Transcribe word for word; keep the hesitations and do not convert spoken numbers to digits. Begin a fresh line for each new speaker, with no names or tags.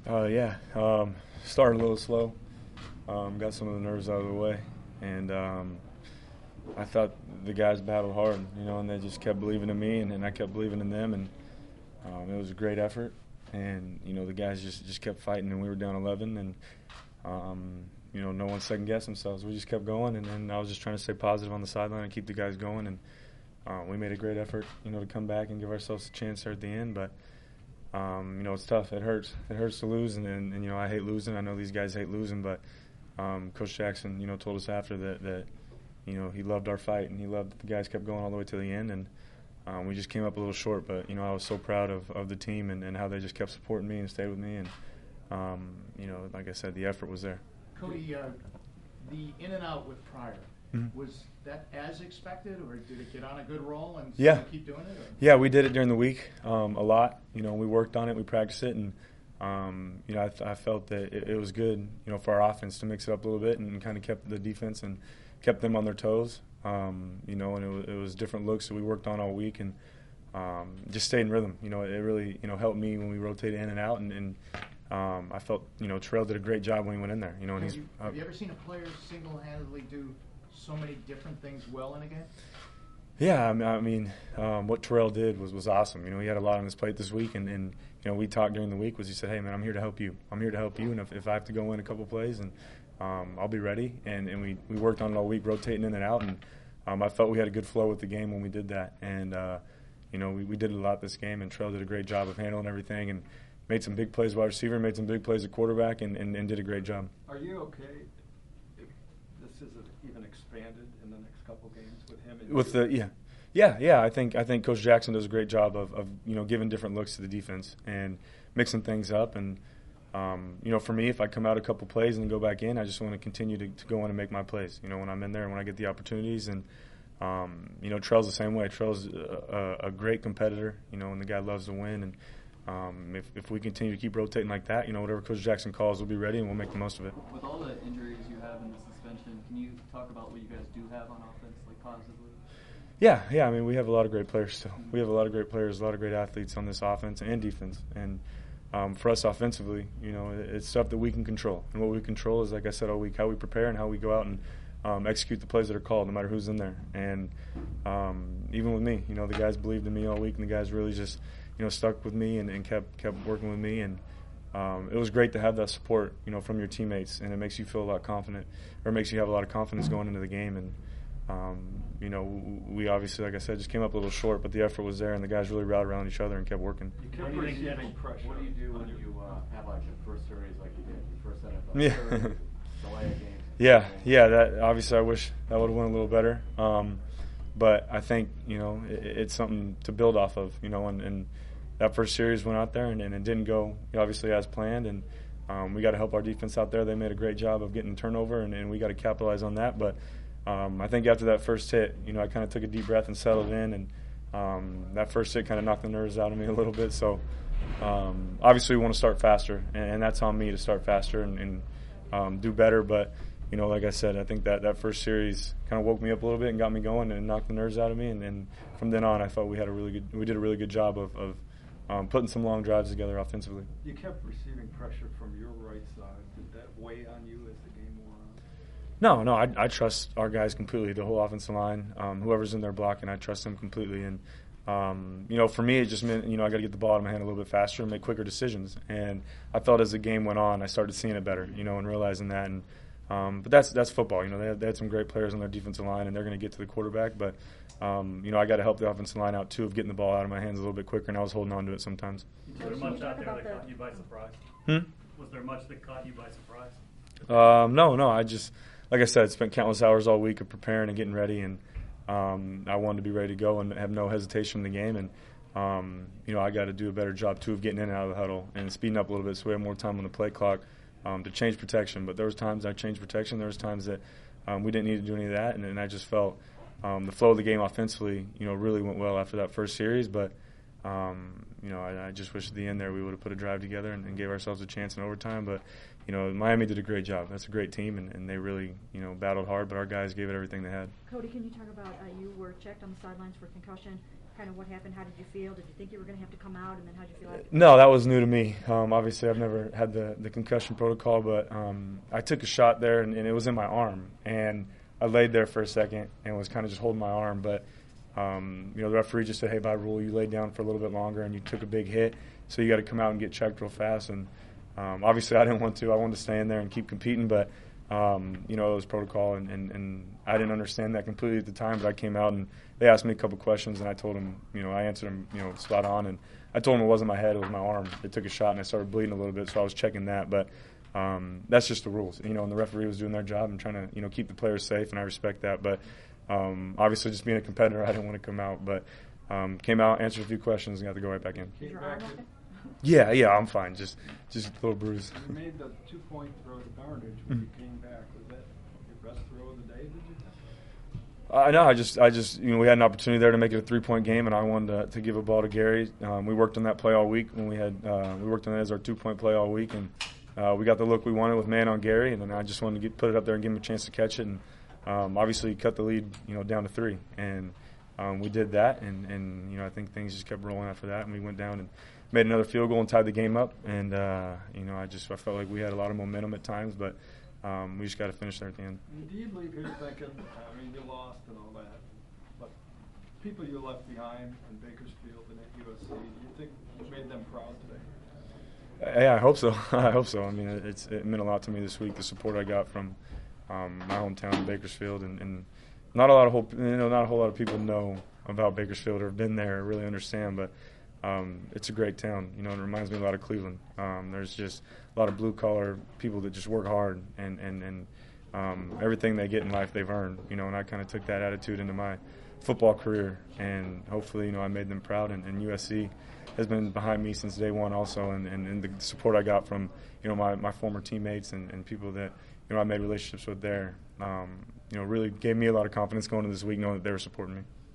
Uh, yeah, um, started a little slow. Um, got some of the nerves out of the way, and um, I thought the guys battled hard, you know, and they just kept believing in me, and, and I kept believing in them, and um, it was a great effort. And you know, the guys just, just kept fighting, and we were down eleven, and um, you know, no one second guessed themselves. We just kept going, and, and I was just trying to stay positive on the sideline and keep the guys going, and uh, we made a great effort, you know, to come back and give ourselves a chance there at the end, but. Um, you know, it's tough. It hurts. It hurts to lose, and, and, and you know, I hate losing. I know these guys hate losing, but um, Coach Jackson, you know, told us after that that you know he loved our fight, and he loved that the guys kept going all the way to the end, and um, we just came up a little short. But you know, I was so proud of, of the team and, and how they just kept supporting me and stayed with me, and um, you know, like I said, the effort was there.
Cody, uh, the in and out with Pryor.
Mm-hmm.
Was that as expected, or did it get on a good roll and
yeah.
keep doing it? Or?
Yeah, we did it during the week um, a lot. You know, we worked on it, we practiced it, and um, you know, I, th- I felt that it, it was good, you know, for our offense to mix it up a little bit and kind of kept the defense and kept them on their toes. Um, you know, and it was, it was different looks that we worked on all week, and um, just stayed in rhythm. You know, it really you know helped me when we rotated in and out, and. and um, I felt you know Terrell did a great job when he went in there. You know, and
have,
he's,
you,
uh,
have you ever seen a player single-handedly do so many different things well in a game?
Yeah, I mean, um, what Terrell did was, was awesome. You know, he had a lot on his plate this week, and, and you know, we talked during the week was he said, hey, man, I'm here to help you. I'm here to help you, and if, if I have to go in a couple plays, and um, I'll be ready. And, and we, we worked on it all week, rotating in and out, and um, I felt we had a good flow with the game when we did that. And, uh, you know, we, we did a lot this game, and Terrell did a great job of handling everything and made some big plays wide receiver, made some big plays at quarterback, and, and, and did a great job.
Are you okay if this is even expanded in the next couple games with him? And
with the yeah, yeah, yeah. I think I think Coach Jackson does a great job of, of you know giving different looks to the defense and mixing things up. And um, you know, for me, if I come out a couple plays and then go back in, I just want to continue to, to go in and make my plays. You know, when I'm in there and when I get the opportunities. And um, you know, Trell's the same way. Trell's a, a, a great competitor. You know, and the guy loves to win. And Um, if, if we continue to keep rotating like that, you know, whatever Coach Jackson calls, we'll be ready and we'll make the most of it.
With all the injuries you have in the suspension, can you talk about what you guys do have on offense, like positively?
Yeah, yeah. I mean, we have a lot of great players still. We have a lot of great players, a lot of great athletes on this offense and defense. And um, for us offensively, you know, it's stuff that we can control. And what we control is, like I said all week, how we prepare and how we go out and um, execute the plays that are called, no matter who's in there. And um, even with me, you know, the guys believed in me all week, and the guys really just – you know, stuck with me and, and kept kept working with me, and um, it was great to have that support, you know, from your teammates, and it makes you feel a lot confident, or it makes you have a lot of confidence going into the game. And um, you know, we obviously, like I said, just came up a little short, but the effort was there, and the guys really rallied around each other and kept working.
You kept receiving pressure.
What do you do when you uh, have like your first series like you did, your first set of
yeah.
series, delay a game?
Yeah, yeah. That obviously, I wish that would have went a little better. Um, but I think you know it, it's something to build off of, you know, and. and that first series went out there and, and it didn't go obviously as planned, and um, we got to help our defense out there. They made a great job of getting turnover, and, and we got to capitalize on that. But um, I think after that first hit, you know, I kind of took a deep breath and settled in, and um, that first hit kind of knocked the nerves out of me a little bit. So um, obviously we want to start faster, and, and that's on me to start faster and, and um, do better. But you know, like I said, I think that that first series kind of woke me up a little bit and got me going and knocked the nerves out of me. And, and from then on, I thought we had a really good, we did a really good job of. of Um, putting some long drives together offensively.
You kept receiving pressure from your right side. Did that weigh on you as the game wore on?
No, no, I, I trust our guys completely, the whole offensive line. Um, whoever's in their blocking, I trust them completely. And, um, you know, for me, it just meant, you know, I got to get the ball out of my hand a little bit faster and make quicker decisions. And I felt as the game went on, I started seeing it better, you know, and realizing that. And um, But that's that's football. You know, they had, they had some great players on their defensive line, and they're going to get to the quarterback. But Um, you know, I got to help the offensive line out, too, of getting the ball out of my hands a little bit quicker, and I was holding on to it sometimes.
Was there much out there that caught you by surprise?
Hmm?
Was there much that caught you by surprise?
Um, no, no. I just, like I said, spent countless hours all week of preparing and getting ready, and um, I wanted to be ready to go and have no hesitation in the game. And, um, you know, I got to do a better job, too, of getting in and out of the huddle and speeding up a little bit so we have more time on the play clock um, to change protection. But there was times I changed protection. There was times that um, we didn't need to do any of that, and, and I just felt – Um, the flow of the game offensively, you know, really went well after that first series. But, um, you know, I, I just wish at the end there we would have put a drive together and, and gave ourselves a chance in overtime. But, you know, Miami did a great job. That's a great team, and, and they really, you know, battled hard. But our guys gave it everything they had.
Cody, can you talk about uh, you were checked on the sidelines for concussion. kind of what happened? How did you feel? Did you think you were going to have to come out, and then how did you feel after?
No, that was new to me. Um, obviously, I've never had the, the concussion protocol, but um, I took a shot there, and, and it was in my arm. And I laid there for a second and was kind of just holding my arm. But, um, you know, the referee just said, hey, by rule, you laid down for a little bit longer and you took a big hit, so you got to come out and get checked real fast. And um, obviously, I didn't want to. I wanted to stay in there and keep competing, but, um, you know, it was protocol, and, and, and I didn't understand that completely at the time, but I came out and they asked me a couple questions, and I told them, you know, I answered them, you know, spot on. And I told them it wasn't my head, it was my arm. They took a shot, and I started bleeding a little bit, so I was checking that. But um, that's just the rules, you know, and the referee was doing their job and trying to, you know, keep the players safe, and I respect that. But um, obviously, just being a competitor, I didn't want to come out. But um, came out, answered a few questions, and got to go right back in.
Is your arm okay?
Yeah, yeah, I'm fine. Just just a little bruise.
You made the two-point throw to Darnage when you came back. Was that your best throw of the day, did you think?
I know. I just, I just, you know, we had an opportunity there to make it a three-point game, and I wanted to, to give a ball to Gary. Um, we worked on that play all week. When we had, uh, we worked on it as our two-point play all week, and uh, we got the look we wanted with man on Gary, and then I just wanted to get, put it up there and give him a chance to catch it, and um, obviously cut the lead, you know, down to three, and um, we did that, and, and you know, I think things just kept rolling after that, and we went down and made another field goal and tied the game up, and uh, you know, I just, I felt like we had a lot of momentum at times, but. Um, we just got to finish there at the end.
And do you believe you're thinking, I mean, you lost and all that, but people you left behind in Bakersfield and at U S C, do you think you made them proud today?
Yeah, I hope so. I hope so. I mean, it's, it meant a lot to me this week, the support I got from um, my hometown, Bakersfield, and, and not a lot of whole, you know, not a whole lot of people know about Bakersfield or have been there or really understand, but um, it's a great town. You know, it reminds me a lot of Cleveland. Um, there's just a lot of blue-collar people that just work hard, and, and, and um, everything they get in life they've earned, you know, and I kind of took that attitude into my football career, and hopefully, you know, I made them proud, and, and U S C has been behind me since day one also, and, and, and the support I got from, you know, my, my former teammates and, and people that, you know, I made relationships with there, um, you know, really gave me a lot of confidence going into this week knowing that they were supporting me.